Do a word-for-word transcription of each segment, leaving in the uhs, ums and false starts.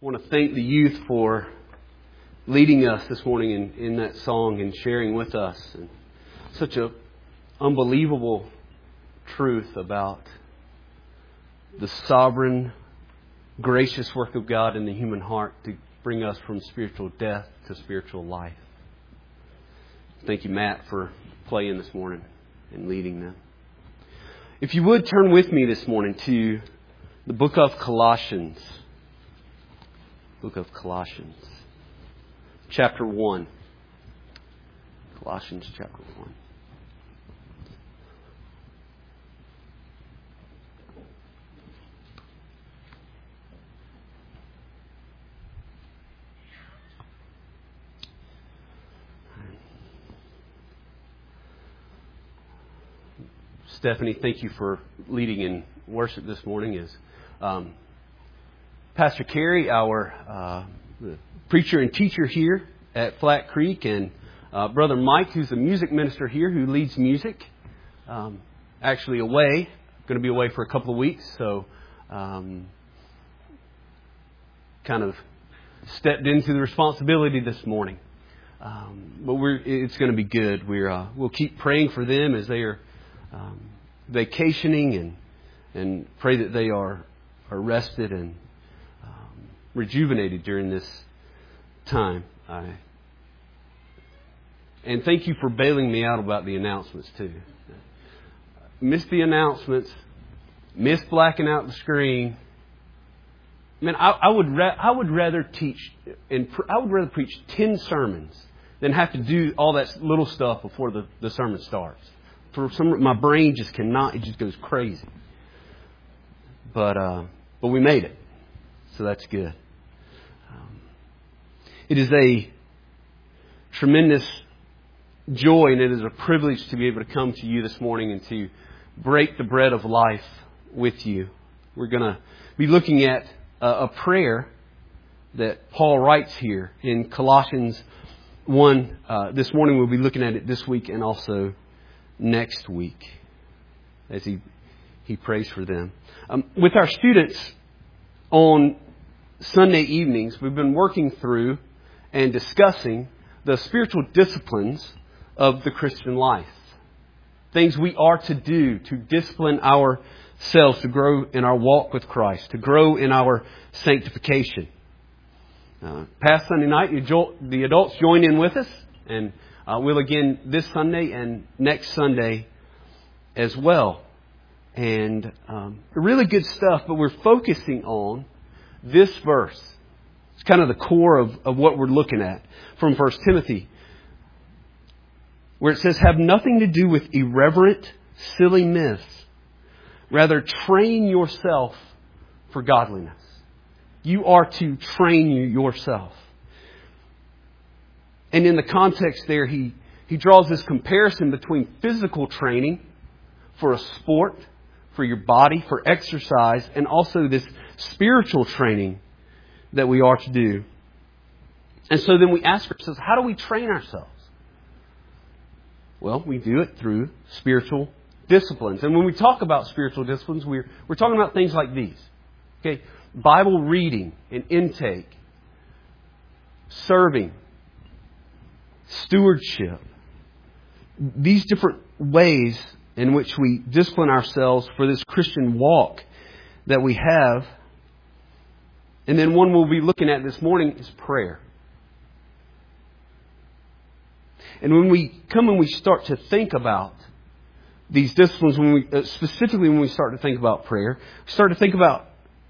I want to thank the youth for leading us this morning in, in that song and sharing with us. And such a unbelievable truth about the sovereign, gracious work of God in the human heart to bring us from spiritual death to spiritual life. Thank you, Matt, for playing this morning and leading them. If you would turn with me this morning to the book of Colossians. Book of Colossians. Chapter one. Colossians chapter one. Stephanie, thank you for leading in worship this morning. As um, Pastor Carey, our uh, the preacher and teacher here at Flat Creek, and uh, Brother Mike, who's the music minister here, who leads music, um, actually away, going to be away for a couple of weeks, so um, kind of stepped into the responsibility this morning. Um, but we're it's going to be good. We're uh, we'll keep praying for them as they are um, vacationing, and and pray that they are are rested and um, rejuvenated during this time. I, and thank you for bailing me out about the announcements too. Missed the announcements, missed blacking out the screen. Man, I, I would ra- I would rather teach and pr- I would rather preach ten sermons than have to do all that little stuff before the, the sermon starts. For some, my brain just cannot. It just goes crazy. But uh, but we made it, so that's good. Um, it is a tremendous joy, and it is a privilege to be able to come to you this morning and to break the bread of life with you. We're going to be looking at a, a prayer that Paul writes here in Colossians one. Uh, this morning we'll be looking at it this week and also next week as he he prays for them. Um, with our students on Sunday evenings, we've been working through and discussing the spiritual disciplines of the Christian life. Things we are to do to discipline ourselves, to grow in our walk with Christ, to grow in our sanctification. Uh, past Sunday night, the adults joined in with us, and uh, we'll again this Sunday and next Sunday as well. And um, really good stuff, but we're focusing on this verse. It's kind of the core of, of what we're looking at from First Timothy, where it says, have nothing to do with irreverent, silly myths. Rather, train yourself for godliness. You are to train you yourself. And in the context there, he, he draws this comparison between physical training for a sport, for your body, for exercise, and also this spiritual training that we are to do. And so then we ask ourselves, how do we train ourselves? Well, we do it through spiritual disciplines. And when we talk about spiritual disciplines, we're, we're talking about things like these. Okay, Bible reading and intake, serving, stewardship. These different ways in which we discipline ourselves for this Christian walk that we have. And then one we'll be looking at this morning is prayer. And when we come and we start to think about these disciplines, when we uh, specifically when we start to think about prayer, we start to think about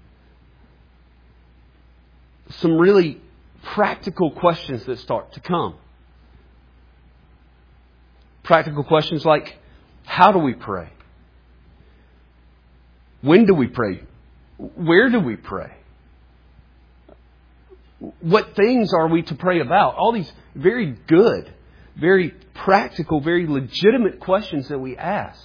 some really practical questions that start to come. Practical questions like, how do we pray? When do we pray? Where do we pray? What things are we to pray about? All these very good, very practical, very legitimate questions that we ask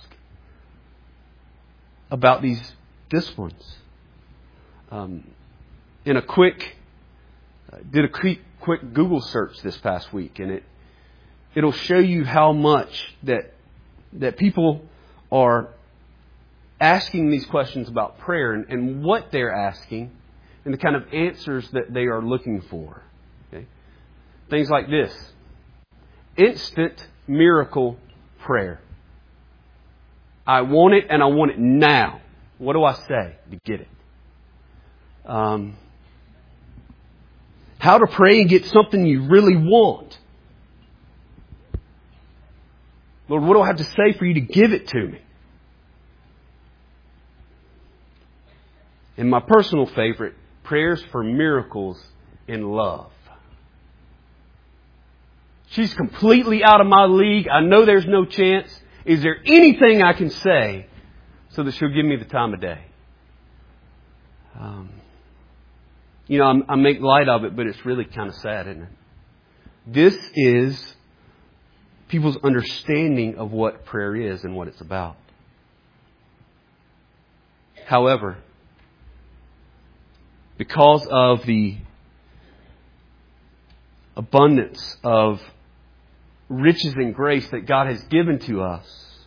about these disciplines. Um, in a quick, uh, did a quick, quick Google search this past week, and it it'll show you how much that that people are asking these questions about prayer, and, and what they're asking and the kind of answers that they are looking for. Okay? Things like this. Instant miracle prayer. I want it and I want it now. What do I say to get it? Um, how to pray and get something you really want. Lord, what do I have to say for you to give it to me? And my personal favorite, prayers for miracles in love. She's completely out of my league. I know there's no chance. Is there anything I can say so that she'll give me the time of day? Um, you know, I'm, I make light of it, but it's really kind of sad, isn't it? This is people's understanding of what prayer is and what it's about. However, because of the abundance of riches and grace that God has given to us,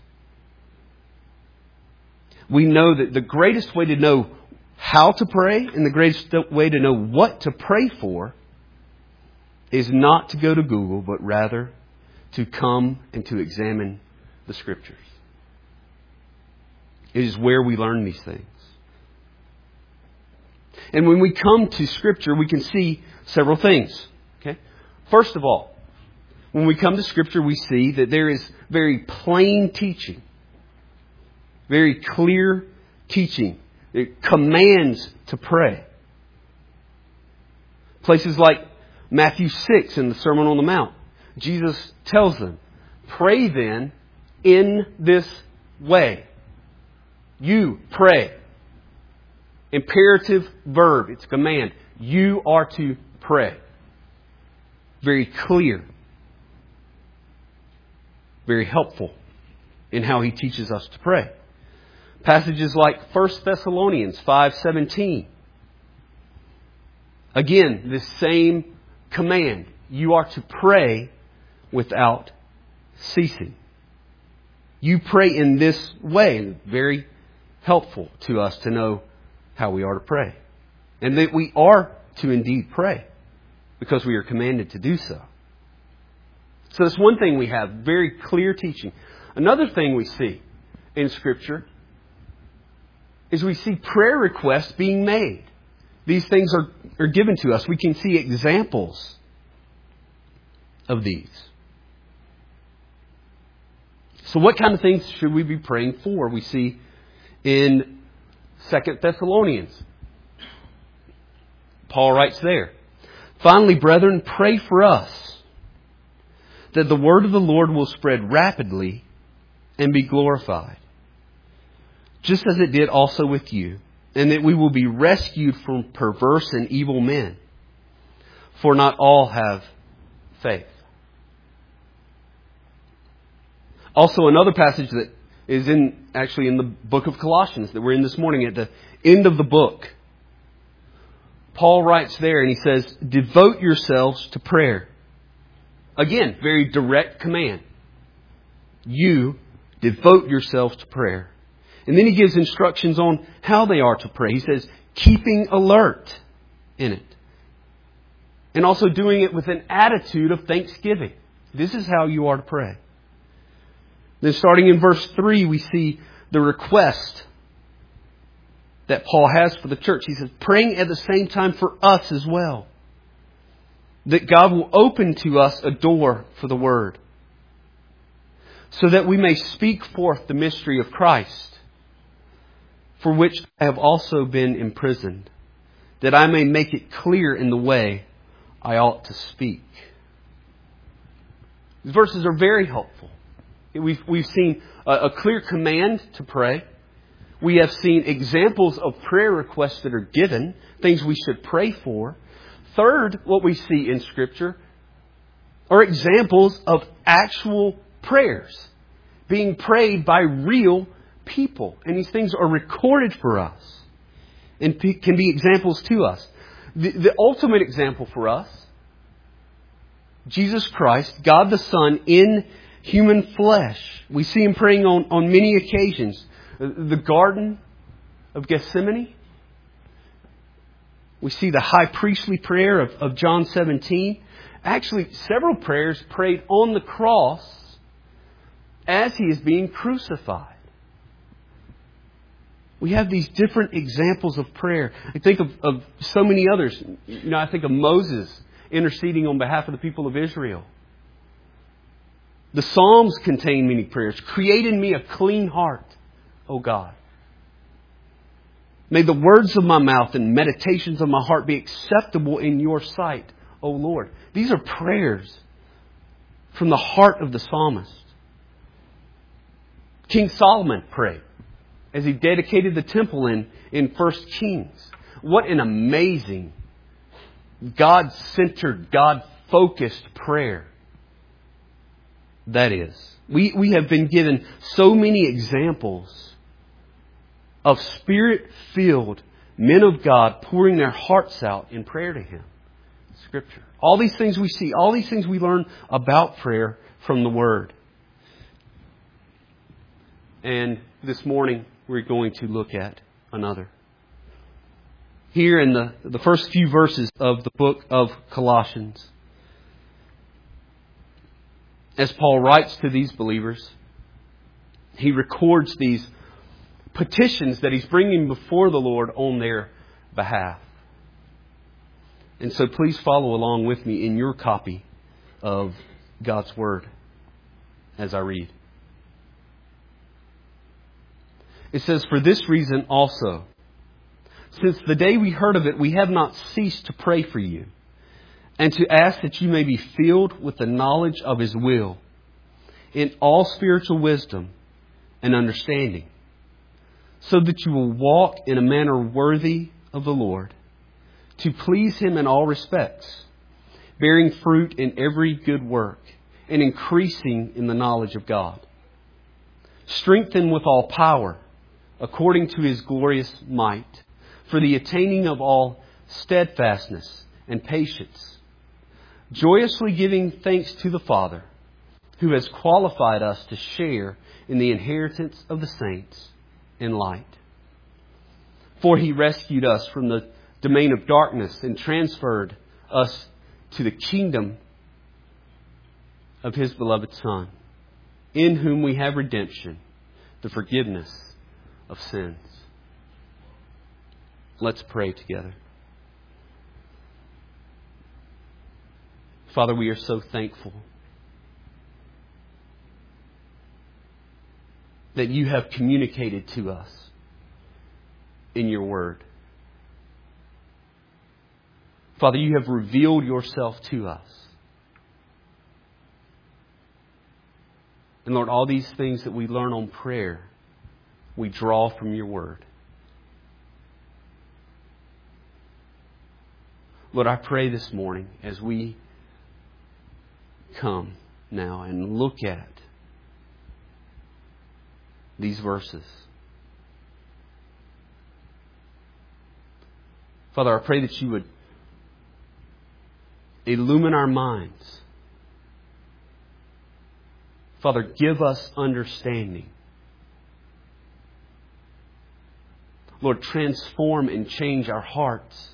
we know that the greatest way to know how to pray and the greatest way to know what to pray for is not to go to Google, but rather to come and to examine the Scriptures. It is where we learn these things. And when we come to Scripture, we can see several things. Okay? First of all, when we come to Scripture, we see that there is very plain teaching. Very clear teaching. It commands to pray. Places like Matthew six in the Sermon on the Mount. Jesus tells them, pray then in this way. You pray. Imperative verb. It's a command. You are to pray. Very clear. Very helpful in how He teaches us to pray. Passages like First Thessalonians five seventeen. Again, this same command. You are to pray without ceasing. You pray in this way. Very helpful to us to know how we are to pray. And that we are to indeed pray because we are commanded to do so. So that's one thing we have, very clear teaching. Another thing we see in Scripture is we see prayer requests being made. These things are, are given to us. We can see examples of these. So what kind of things should we be praying for? We see in Second Thessalonians. Paul writes there, finally, brethren, pray for us, that the word of the Lord will spread rapidly and be glorified, just as it did also with you, and that we will be rescued from perverse and evil men. For not all have faith. Also, another passage that is in actually in the book of Colossians that we're in this morning, at the end of the book. Paul writes there and he says, devote yourselves to prayer. Again, very direct command. You devote yourselves to prayer. And then he gives instructions on how they are to pray. He says, keeping alert in it. And also doing it with an attitude of thanksgiving. This is how you are to pray. Then starting in verse three, we see the request that Paul has for the church. He says, praying at the same time for us as well. That God will open to us a door for the Word. So that we may speak forth the mystery of Christ, for which I have also been imprisoned, that I may make it clear in the way I ought to speak. These verses are very helpful. We've, we've seen a, a clear command to pray. We have seen examples of prayer requests that are given, things we should pray for. Third, what we see in Scripture are examples of actual prayers being prayed by real people. And these things are recorded for us and can be examples to us. The, the ultimate example for us, Jesus Christ, God the Son in human flesh. We see Him praying on, on many occasions. The Garden of Gethsemane. We see the high priestly prayer of, of John seventeen. Actually, several prayers prayed on the cross as He is being crucified. We have these different examples of prayer. I think of, of so many others. You know, I think of Moses interceding on behalf of the people of Israel. The Psalms contain many prayers. Create in me a clean heart, O God. May the words of my mouth and meditations of my heart be acceptable in your sight, O Lord. These are prayers from the heart of the psalmist. King Solomon prayed as he dedicated the temple in, in First Kings. What an amazing, God-centered, God-focused prayer that is. We, we have been given so many examples of Spirit-filled men of God pouring their hearts out in prayer to Him. Scripture. All these things we see, all these things we learn about prayer from the Word. And this morning we're going to look at another. Here in the, the first few verses of the book of Colossians, as Paul writes to these believers, he records these petitions that he's bringing before the Lord on their behalf. And so please follow along with me in your copy of God's Word as I read. It says, "For this reason also, since the day we heard of it, we have not ceased to pray for you, and to ask that you may be filled with the knowledge of His will, in all spiritual wisdom and understanding, so that you will walk in a manner worthy of the Lord, to please Him in all respects, bearing fruit in every good work, and increasing in the knowledge of God, strengthened with all power, according to His glorious might, for the attaining of all steadfastness and patience, joyously giving thanks to the Father, who has qualified us to share in the inheritance of the saints in light. For He rescued us from the domain of darkness and transferred us to the kingdom of His beloved Son, in whom we have redemption, the forgiveness of sins." Let's pray together. Father, we are so thankful that You have communicated to us in Your Word. Father, You have revealed Yourself to us. And Lord, all these things that we learn on prayer, we draw from Your Word. Lord, I pray this morning as we come now and look at these verses. Father, I pray that You would illumine our minds. Father, give us understanding. Lord, transform and change our hearts.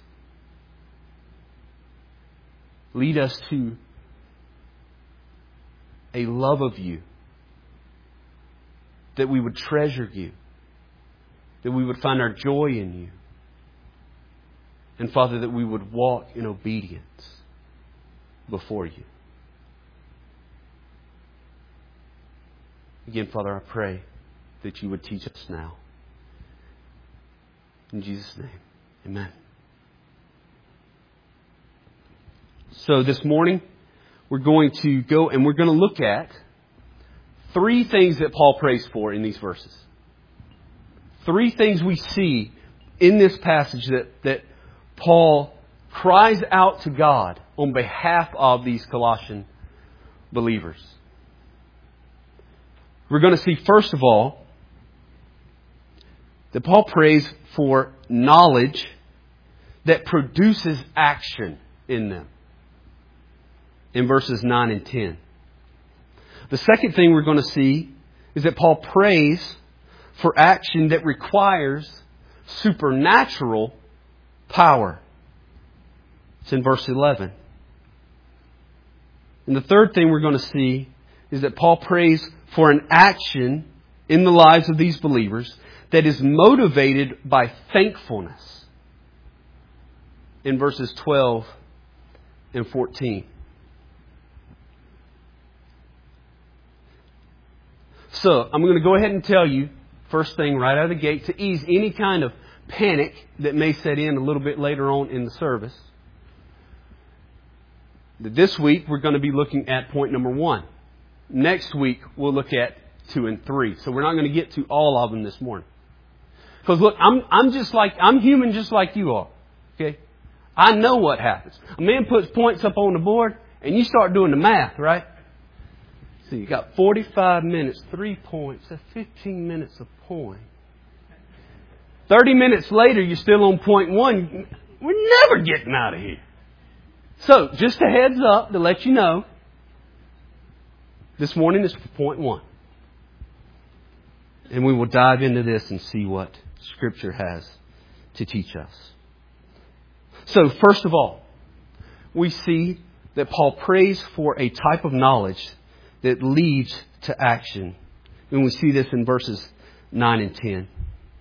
Lead us to a love of You, that we would treasure You, that we would find our joy in You, and Father, that we would walk in obedience before You. Again, Father, I pray that You would teach us now. In Jesus' name, amen. So this morning, we're going to go and we're going to look at three things that Paul prays for in these verses. Three things we see in this passage that, that Paul cries out to God on behalf of these Colossian believers. We're going to see, first of all, that Paul prays for knowledge that produces action in them, in verses nine and ten. The second thing we're going to see is that Paul prays for action that requires supernatural power It's in verse eleven. And the third thing we're going to see is that Paul prays for an action in the lives of these believers that is motivated by thankfulness in verses twelve and fourteen. So, I'm going to go ahead and tell you, first thing right out of the gate, to ease any kind of panic that may set in a little bit later on in the service. This week, we're going to be looking at point number one. Next week, we'll look at two and three. So we're not going to get to all of them this morning. Because look, I'm, I'm just like, I'm human just like you are. Okay? I know what happens. A man puts points up on the board and you start doing the math, right? So you got forty-five minutes, three points, that's fifteen minutes a point. thirty minutes later, you're still on point one. We're never getting out of here. So, just a heads up to let you know, this morning is point one. And we will dive into this and see what Scripture has to teach us. So, first of all, we see that Paul prays for a type of knowledge that leads to action. And we see this in verses nine and ten.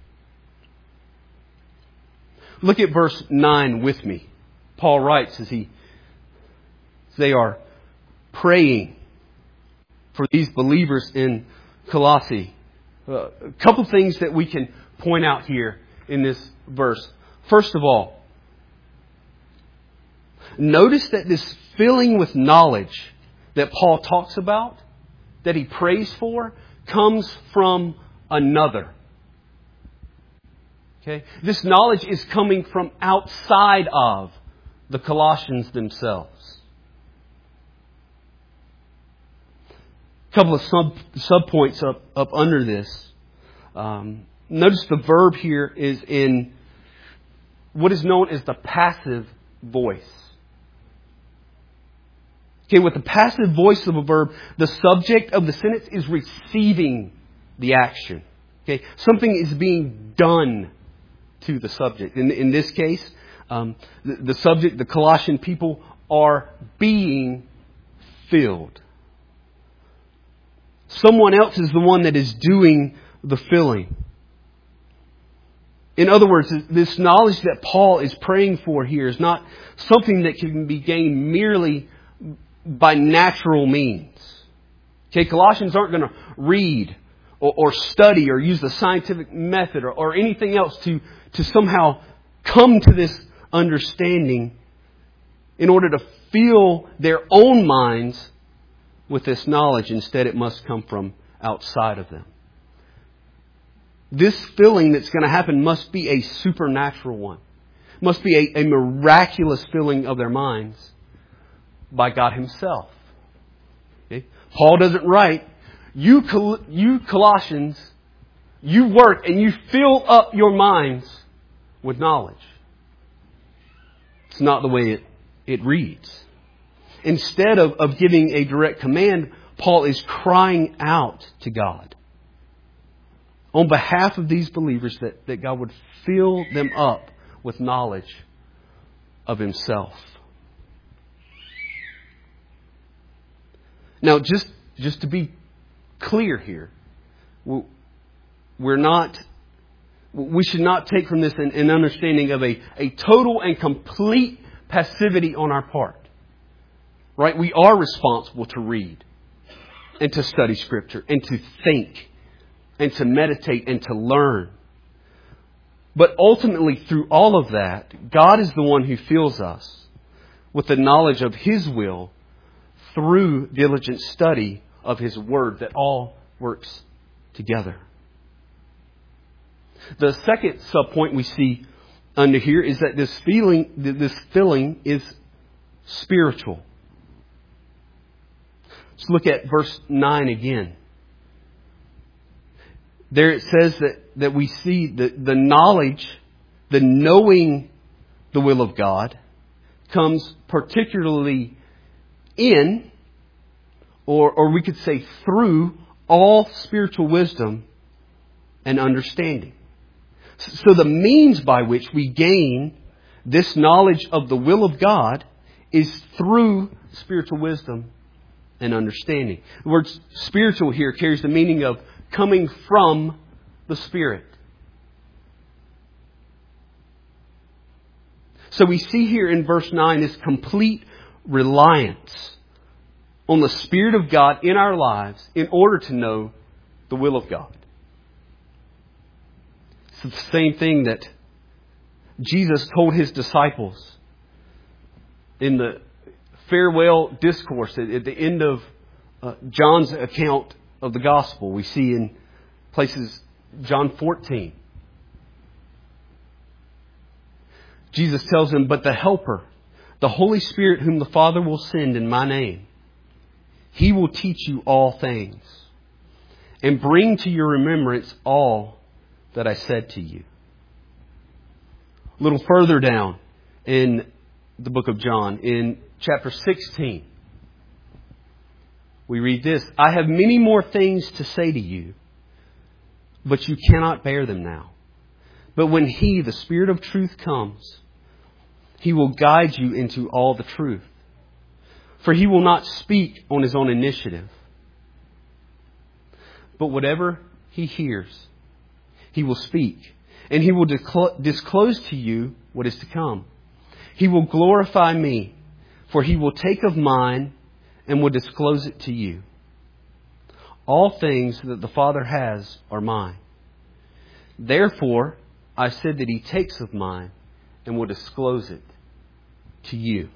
Look at verse nine with me. Paul writes as he they are praying for these believers in Colossae. Uh, a couple things that we can point out here in this verse. First of all, notice that this filling with knowledge that Paul talks about, that he prays for, comes from another. Okay? This knowledge is coming from outside of the Colossians themselves. A couple of sub sub points up, up under this. Um, notice the verb here is in what is known as the passive voice. Okay, with the passive voice of a verb, the subject of the sentence is receiving the action. Okay, something is being done to the subject. In, in this case, um, the, the subject, the Colossian people, are being filled. Someone else is the one that is doing the filling. In other words, this knowledge that Paul is praying for here is not something that can be gained merely by natural means. Okay, Colossians aren't going to read or, or study or use the scientific method or, or anything else to, to somehow come to this understanding in order to fill their own minds with this knowledge. Instead, it must come from outside of them. This filling that's going to happen must be a supernatural one. Must be a, a miraculous filling of their minds by God Himself. Okay? Paul doesn't write, you, Col- you Colossians, you work and you fill up your minds with knowledge. It's not the way it, it reads. Instead of, of giving a direct command, Paul is crying out to God on behalf of these believers that, that God would fill them up with knowledge of Himself. Now, just, just to be clear here, we're not, we should not take from this an, an understanding of a, a total and complete passivity on our part. Right? We are responsible to read and to study Scripture and to think and to meditate and to learn. But ultimately, through all of that, God is the one who fills us with the knowledge of His will through diligent study of His Word that all works together. The second subpoint we see under here is that this feeling, this filling is spiritual. Let's look at verse nine again. There it says that, that we see the, the knowledge, the knowing the will of God comes particularly in, or, or we could say through, all spiritual wisdom and understanding. So the means by which we gain this knowledge of the will of God is through spiritual wisdom and understanding. The word spiritual here carries the meaning of coming from the Spirit. So we see here in verse nine this complete reliance on the Spirit of God in our lives in order to know the will of God. It's the same thing that Jesus told His disciples in the farewell discourse at the end of uh, John's account of the gospel. We see in places John fourteen. Jesus tells them, "But the Helper, the Holy Spirit whom the Father will send in my name, He will teach you all things and bring to your remembrance all that I said to you." A little further down in the book of John, in chapter sixteen, we read this: "I have many more things to say to you, but you cannot bear them now. But when He, the Spirit of truth, comes, He will guide you into all the truth. For He will not speak on His own initiative, but whatever He hears, He will speak, and He will disclose to you what is to come. He will glorify Me, for He will take of mine and will disclose it to you. All things that the Father has are mine. Therefore, I said that He takes of mine and will disclose it to you."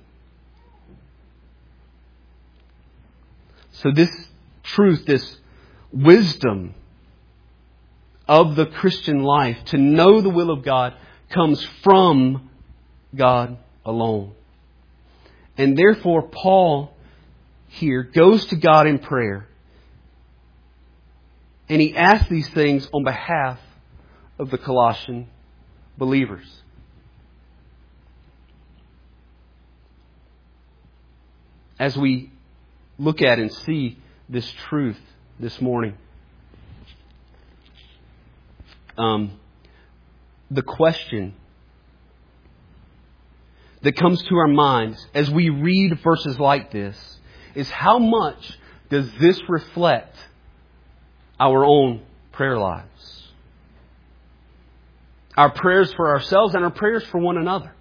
So this truth, this wisdom of the Christian life, to know the will of God, comes from God alone. And therefore, Paul here goes to God in prayer, and he asks these things on behalf of the Colossian believers. As we look at and see this truth this morning, um, the question that comes to our minds as we read verses like this is, how much does this reflect our own prayer lives? Our prayers for ourselves and our prayers for one another.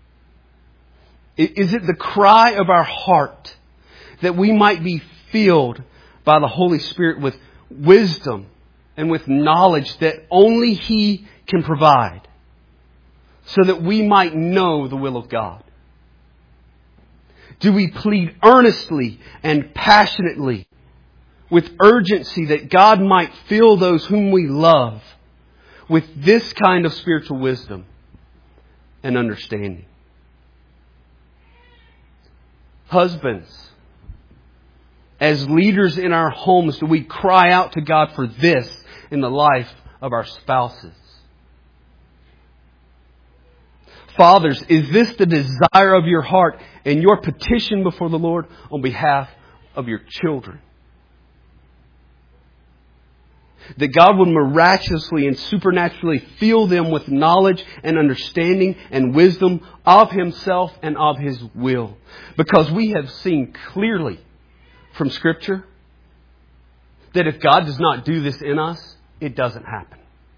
Is it the cry of our heart that we might be filled by the Holy Spirit with wisdom and with knowledge that only He can provide, so that we might know the will of God? Do we plead earnestly and passionately with urgency that God might fill those whom we love with this kind of spiritual wisdom and understanding? Husbands, as leaders in our homes, do we cry out to God for this in the life of our spouses? Fathers, is this the desire of your heart and your petition before the Lord on behalf of your children? That God would miraculously and supernaturally fill them with knowledge and understanding and wisdom of Himself and of His will. Because we have seen clearly from Scripture that if God does not do this in us, it doesn't happen.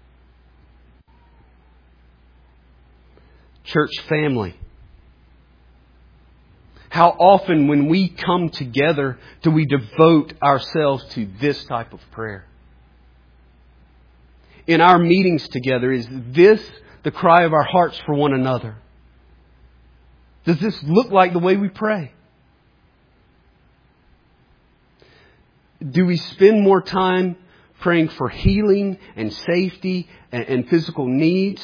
Church family, how often when we come together do we devote ourselves to this type of prayer? In our meetings together, is this the cry of our hearts for one another? Does this look like the way we pray? Do we spend more time praying for healing and safety and, and physical needs?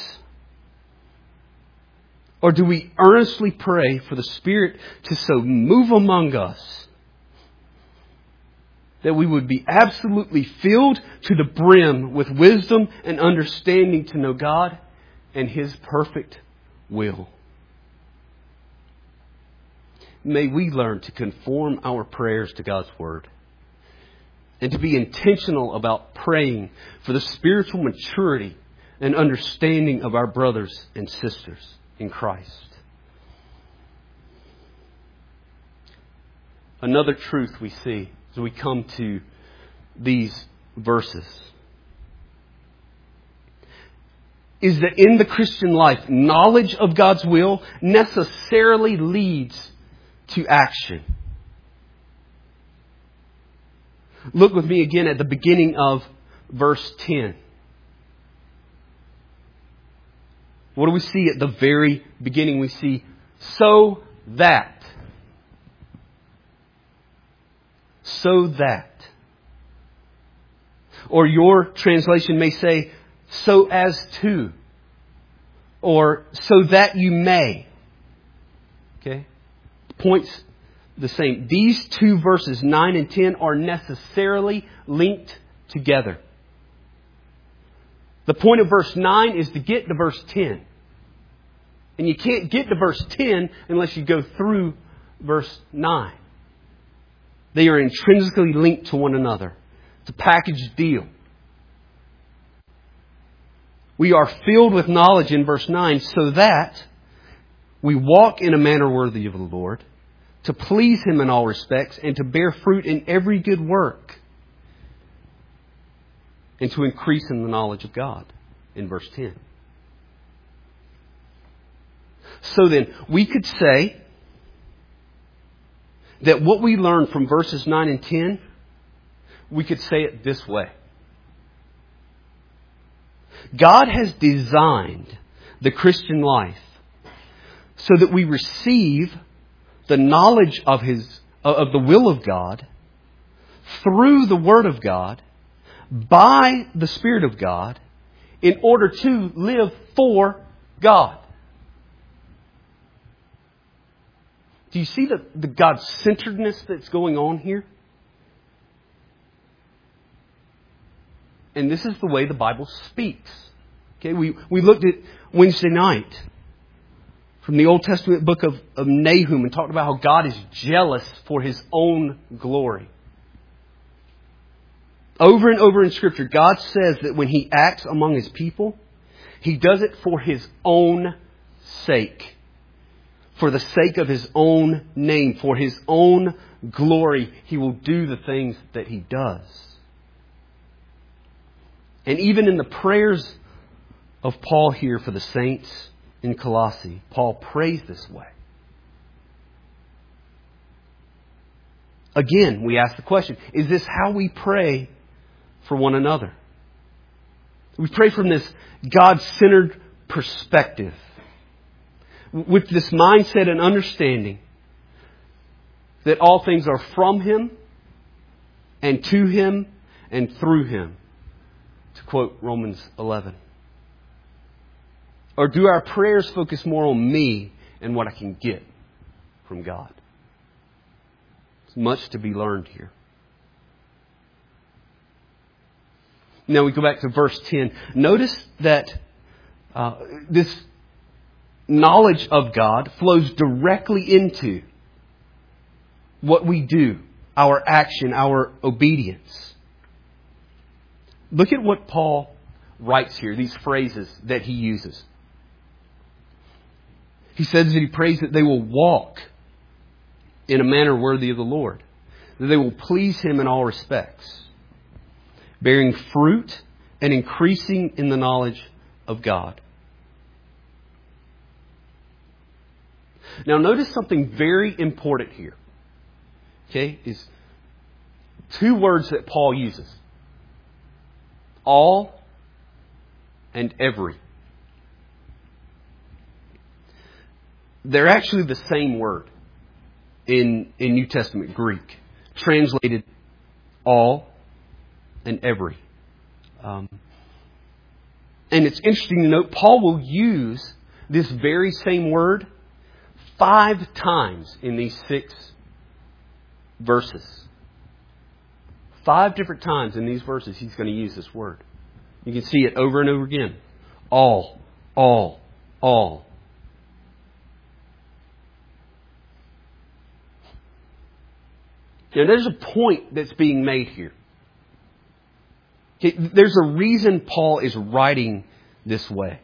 Or do we earnestly pray for the Spirit to so move among us that we would be absolutely filled to the brim with wisdom and understanding to know God and His perfect will? May we learn to conform our prayers to God's Word and to be intentional about praying for the spiritual maturity and understanding of our brothers and sisters in Christ. another truth we see as we come to these verses is that in the Christian life, knowledge of God's will necessarily leads to action. Look with me again at the beginning of verse ten. What do we see at the very beginning? We see, so that. So that. Or your translation may say, so as to. Or so that you may. Okay? Points the same. These two verses, nine and ten, are necessarily linked together. The point of verse nine is to get to verse ten. And you can't get to verse ten unless you go through verse nine. They are intrinsically linked to one another. It's a package deal. We are filled with knowledge in verse nine so that we walk in a manner worthy of the Lord, to please Him in all respects, and to bear fruit in every good work, and to increase in the knowledge of God in verse ten. So then, we could say that what we learn from verses nine and ten, we could say it this way. God has designed the Christian life so that we receive the knowledge of His, of the will of God through the Word of God by the Spirit of God in order to live for God. Do you see the, the God-centeredness that's going on here? And this is the way the Bible speaks. Okay, we, we looked at Wednesday night from the Old Testament book of, of Nahum and talked about how God is jealous for His own glory. Over and over in Scripture, God says that when He acts among His people, He does it for His own sake. For the sake of His own name, for His own glory, He will do the things that He does. And even in the prayers of Paul here for the saints in Colossae, Paul prays this way. Again, we ask the question, is this how we pray for one another? We pray from this God-centered perspective, with this mindset and understanding that all things are from Him and to Him and through Him. To quote Romans eleven. Or do our prayers focus more on me and what I can get from God? There's much to be learned here. Now we go back to verse ten. Notice that uh, this knowledge of God flows directly into what we do, our action, our obedience. Look at what Paul writes here, these phrases that he uses. He says that he prays that they will walk in a manner worthy of the Lord, that they will please Him in all respects, bearing fruit and increasing in the knowledge of God. Now notice something very important here. Okay, is two words that Paul uses. All and every. They're actually the same word in, in New Testament Greek, translated all and every. Um, and it's interesting to note, Paul will use this very same word five times in these six verses. Five different times in these verses he's going to use this word. You can see it over and over again. All, all, all. Now there's a point that's being made here. Okay, there's a reason Paul is writing this way.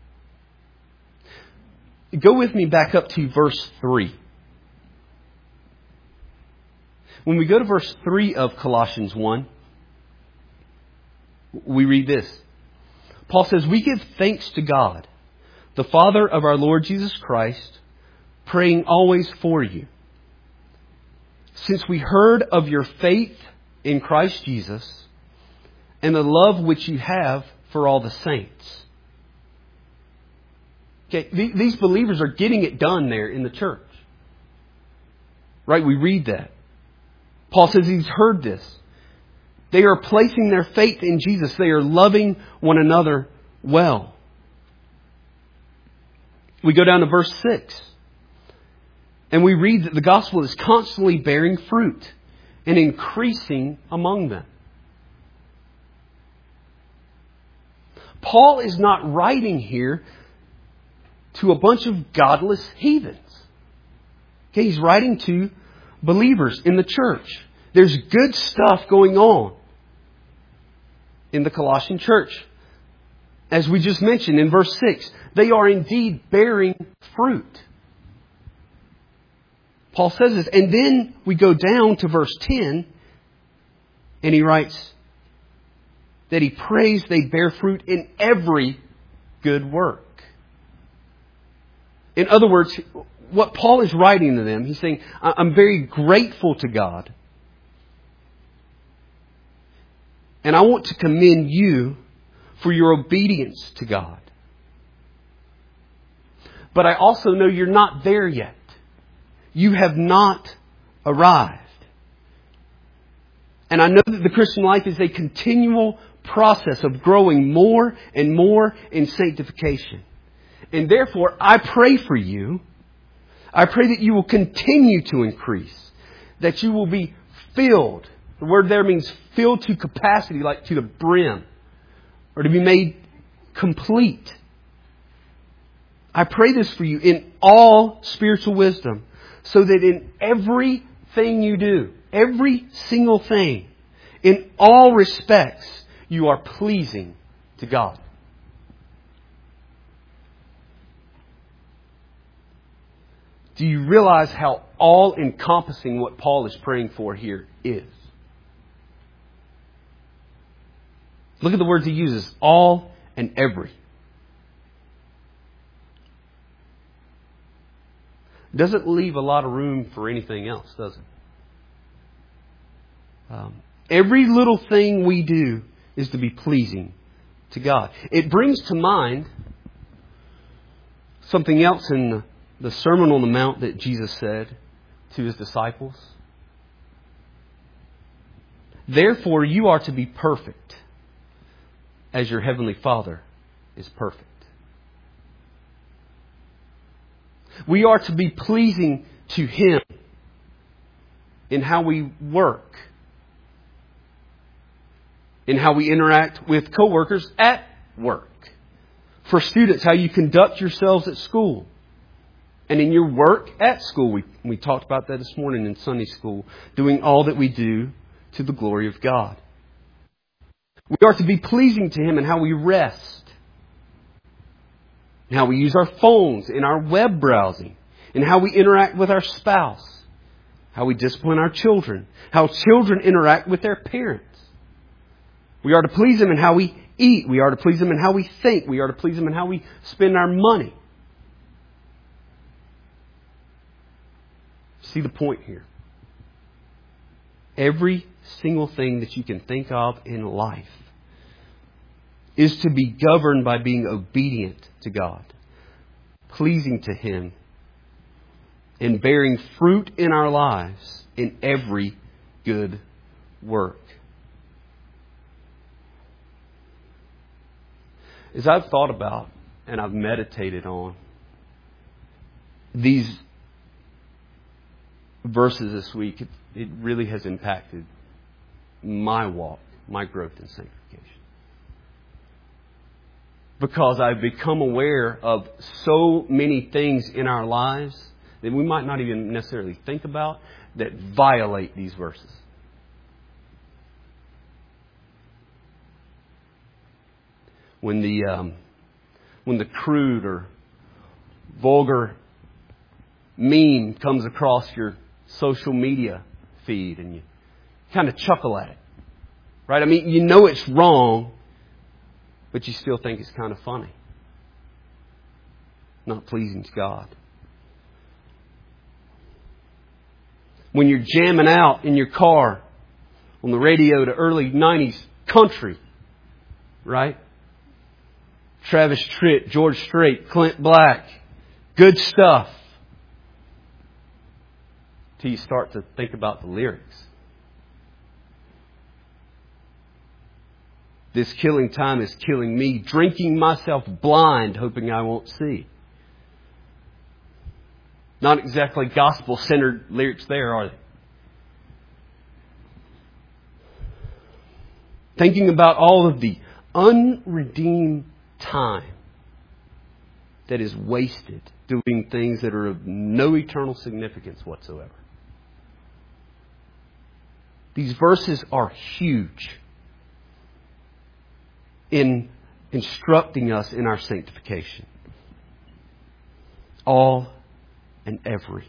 Go with me back up to verse three. When we go to verse three of Colossians one, we read this. Paul says, "We give thanks to God, the Father of our Lord Jesus Christ, praying always for you. Since we heard of your faith in Christ Jesus and the love which you have for all the saints." Okay, these believers are getting it done there in the church. Right? We read that. Paul says he's heard this. They are placing their faith in Jesus. They are loving one another well. We go down to verse six. And we read that the gospel is constantly bearing fruit and increasing among them. Paul is not writing here to a bunch of godless heathens. Okay, he's writing to believers in the church. There's good stuff going on in the Colossian church. As we just mentioned in verse six, they are indeed bearing fruit. Paul says this. And then we go down to verse ten, and he writes that he prays they bear fruit in every good work. In other words, what Paul is writing to them, he's saying, I'm very grateful to God. And I want to commend you for your obedience to God. But I also know you're not there yet. You have not arrived. And I know that the Christian life is a continual process of growing more and more in sanctification. And therefore, I pray for you. I pray that you will continue to increase. That you will be filled. The word there means filled to capacity, like to the brim. Or to be made complete. I pray this for you in all spiritual wisdom. So that in everything you do, every single thing, in all respects, you are pleasing to God. Do you realize how all-encompassing what Paul is praying for here is? Look at the words he uses. All and every. Doesn't leave a lot of room for anything else, does it? Um, every little thing we do is to be pleasing to God. It brings to mind something else in the, the Sermon on the Mount that Jesus said to His disciples. Therefore, you are to be perfect as your Heavenly Father is perfect. We are to be pleasing to Him in how we work, in how we interact with coworkers at work. For students, how you conduct yourselves at school. And in your work at school. We, we talked about that this morning in Sunday school. Doing all that we do to the glory of God. We are to be pleasing to Him in how we rest. In how we use our phones, in our web browsing. In how we interact with our spouse. How we discipline our children. How children interact with their parents. We are to please Him in how we eat. We are to please Him in how we think. We are to please Him in how we spend our money. See the point here. Every single thing that you can think of in life is to be governed by being obedient to God, pleasing to Him, and bearing fruit in our lives in every good work. As I've thought about and I've meditated on these verses this week, it, it really has impacted my walk, my growth in sanctification. Because I've become aware of so many things in our lives that we might not even necessarily think about that violate these verses. When the um, when the crude or vulgar meme comes across your social media feed and you kind of chuckle at it. Right? I mean, you know it's wrong, but you still think it's kind of funny. Not pleasing to God. When you're jamming out in your car on the radio to early nineties country, right? Travis Tritt, George Strait, Clint Black, good stuff. Till you start to think about the lyrics. This killing time is killing me, drinking myself blind, hoping I won't see. Not exactly gospel-centered lyrics there, are they? Thinking about all of the unredeemed time that is wasted doing things that are of no eternal significance whatsoever. These verses are huge in instructing us in our sanctification. All and every.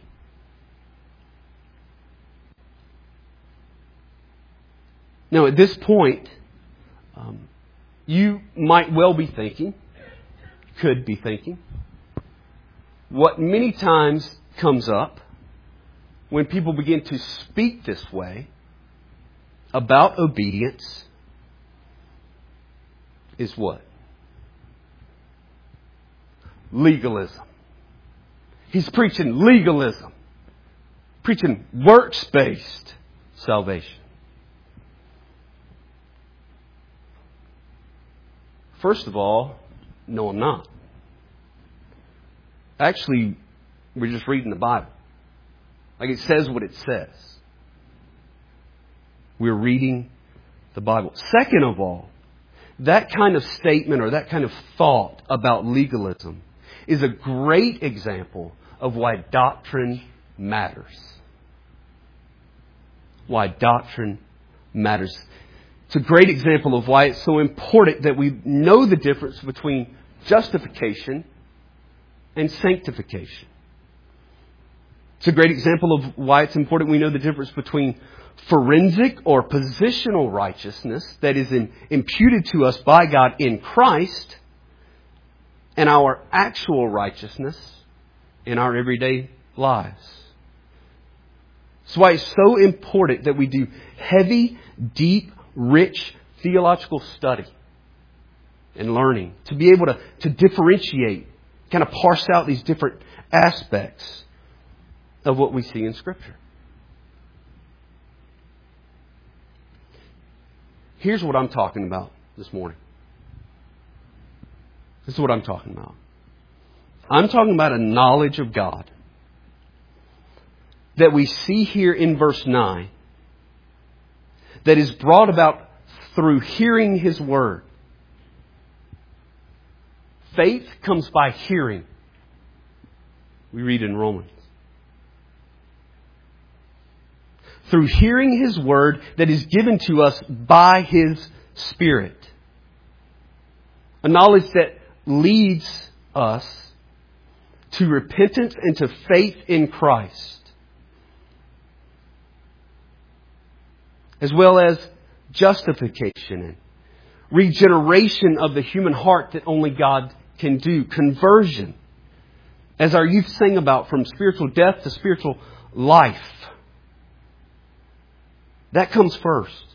Now, at this point, um, you might well be thinking, could be thinking, what many times comes up when people begin to speak this way about obedience is what? Legalism. He's preaching legalism. Preaching works-based salvation. First of all, no, I'm not. Actually, we're just reading the Bible. Like it says what it says. We're reading the Bible. Second of all, that kind of statement or that kind of thought about legalism is a great example of why doctrine matters. Why doctrine matters. It's a great example of why it's so important that we know the difference between justification and sanctification. It's a great example of why it's important we know the difference between forensic or positional righteousness that is in, imputed to us by God in Christ and our actual righteousness in our everyday lives. That's why it's so important that we do heavy, deep, rich theological study and learning to be able to, to differentiate, kind of parse out these different aspects of what we see in Scripture. Here's what I'm talking about this morning. This is what I'm talking about. I'm talking about a knowledge of God that we see here in verse nine that is brought about through hearing His Word. Faith comes by hearing. We read in Romans. Through hearing His Word that is given to us by His Spirit. A knowledge that leads us to repentance and to faith in Christ. As well as justification and regeneration of the human heart that only God can do. Conversion. As our youth sang about, from spiritual death to spiritual life. That comes first.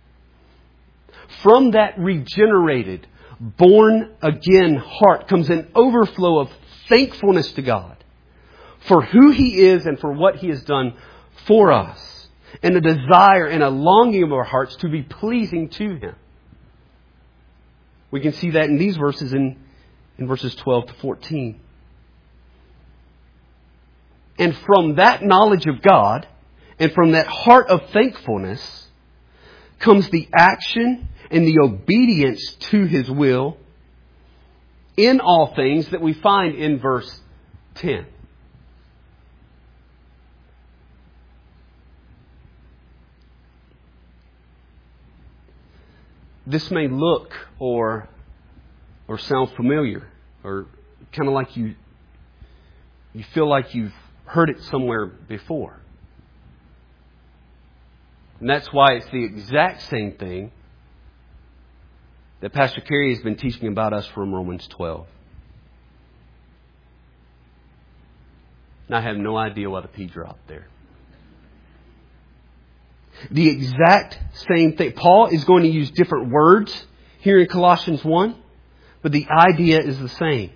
From that regenerated, born again heart comes an overflow of thankfulness to God for who He is and for what He has done for us. And a desire and a longing of our hearts to be pleasing to Him. We can see that in these verses in, in verses twelve to fourteen. And from that knowledge of God and from that heart of thankfulness comes the action and the obedience to His will in all things that we find in verse ten. This may look or or sound familiar, or kind of like you you feel like you've heard it somewhere before. And that's why it's the exact same thing that Pastor Kerry has been teaching about us from Romans twelve. And I have no idea why the P dropped there. The exact same thing. Paul is going to use different words here in Colossians one, but the idea is the same.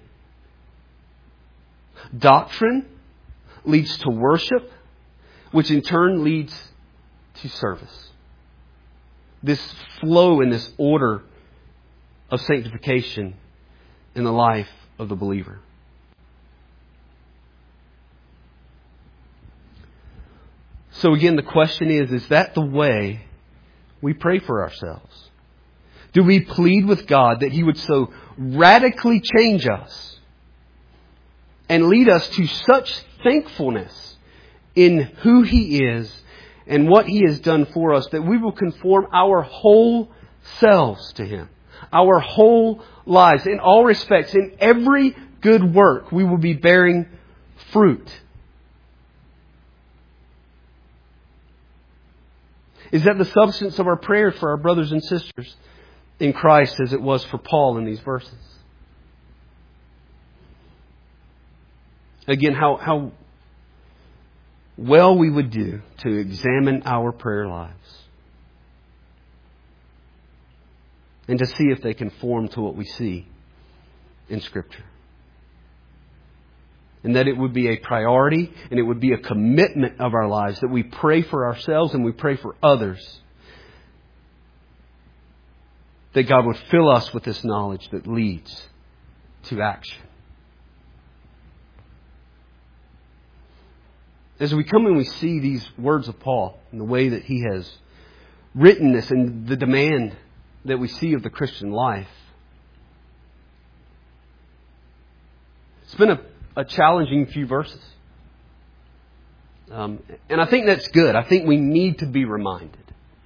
Doctrine leads to worship, which in turn leads to service. This flow and this order of sanctification in the life of the believer. So again, the question is, is that the way we pray for ourselves? Do we plead with God that He would so radically change us and lead us to such thankfulness in who He is and what He has done for us that we will conform our whole selves to Him, our whole lives, in all respects, in every good work, we will be bearing fruit? Is that the substance of our prayer for our brothers and sisters in Christ as it was for Paul in these verses? Again, how, how well we would do to examine our prayer lives and to see if they conform to what we see in Scripture. And that it would be a priority and it would be a commitment of our lives that we pray for ourselves and we pray for others. That God would fill us with this knowledge that leads to action. As we come and we see these words of Paul and the way that he has written this and the demand that we see of the Christian life, it's been a A challenging few verses. Um, and I think that's good. I think we need to be reminded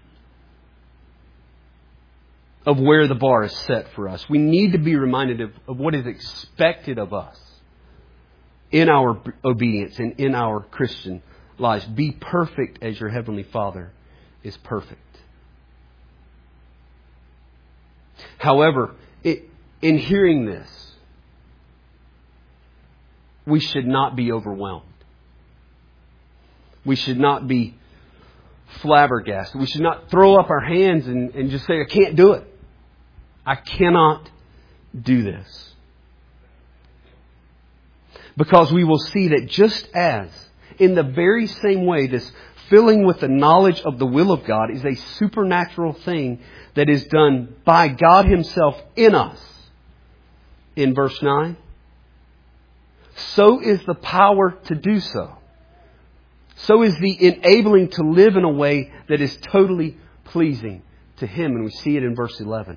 of where the bar is set for us. We need to be reminded of, of what is expected of us in our obedience and in our Christian lives. Be perfect as your Heavenly Father is perfect. However, it, in hearing this, we should not be overwhelmed. We should not be flabbergasted. We should not throw up our hands and, and just say, I can't do it. I cannot do this. Because we will see that just as, in the very same way, this filling with the knowledge of the will of God is a supernatural thing that is done by God Himself in us. In verse nine, so is the power to do so. So is the enabling to live in a way that is totally pleasing to Him. And we see it in verse eleven.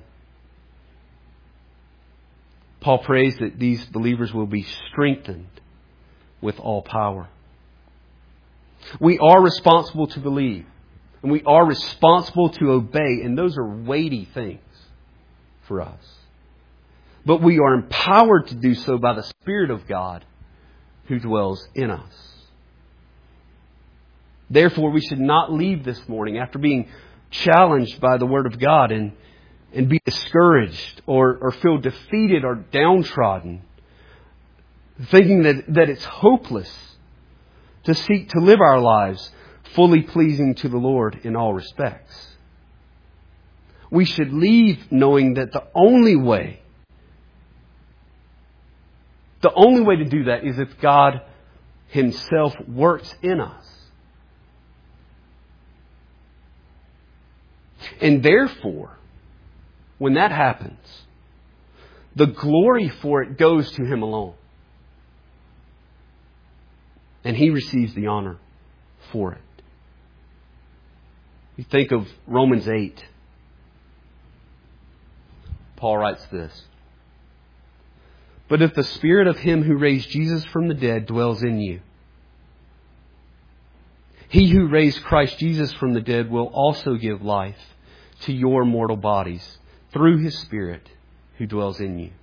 Paul prays that these believers will be strengthened with all power. We are responsible to believe. And we are responsible to obey. And those are weighty things for us. But we are empowered to do so by the Spirit of God who dwells in us. Therefore, we should not leave this morning after being challenged by the Word of God and, and be discouraged or, or feel defeated or downtrodden, thinking that, that it's hopeless to seek to live our lives fully pleasing to the Lord in all respects. We should leave knowing that the only way The only way to do that is if God Himself works in us. And therefore, when that happens, the glory for it goes to Him alone. And He receives the honor for it. You think of Romans eight. Paul writes this. But if the Spirit of Him who raised Jesus from the dead dwells in you, He who raised Christ Jesus from the dead will also give life to your mortal bodies through His Spirit who dwells in you.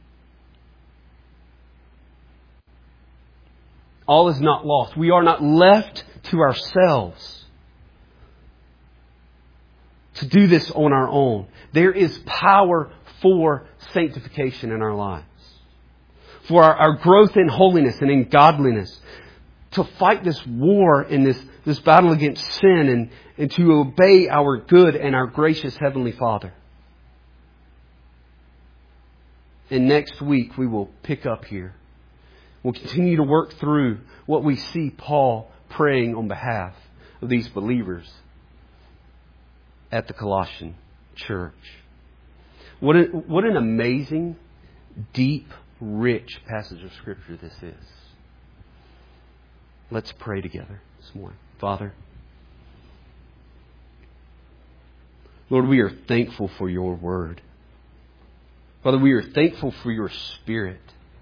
All is not lost. We are not left to ourselves. to do this on our own. There is power for sanctification in our lives. For our, our growth in holiness and in godliness. To fight this war and this, this battle against sin and, and to obey our good and our gracious Heavenly Father. And next week we will pick up here. We'll continue to work through what we see Paul praying on behalf of these believers at the Colossian church. What an, what an amazing, deep, rich passage of Scripture this is. Let's pray together this morning. Father, Lord, we are thankful for your word. Father, we are thankful for your Spirit.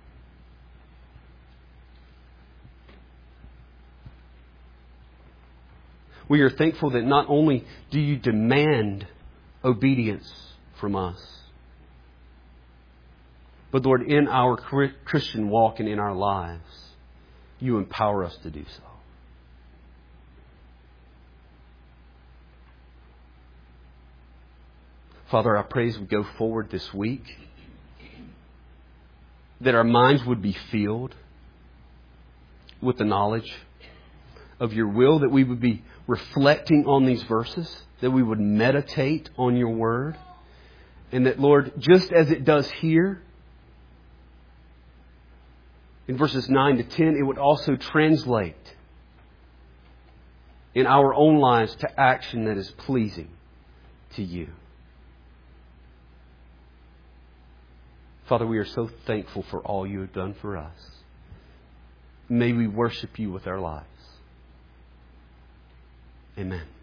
We are thankful that not only do you demand obedience from us, but Lord, in our Christian walk and in our lives, you empower us to do so. Father, I pray as we go forward this week that our minds would be filled with the knowledge of your will, that we would be reflecting on these verses, that we would meditate on your word, and that, Lord, just as it does here, in verses nine to ten, it would also translate in our own lives to action that is pleasing to you. Father, we are so thankful for all you have done for us. May we worship you with our lives. Amen.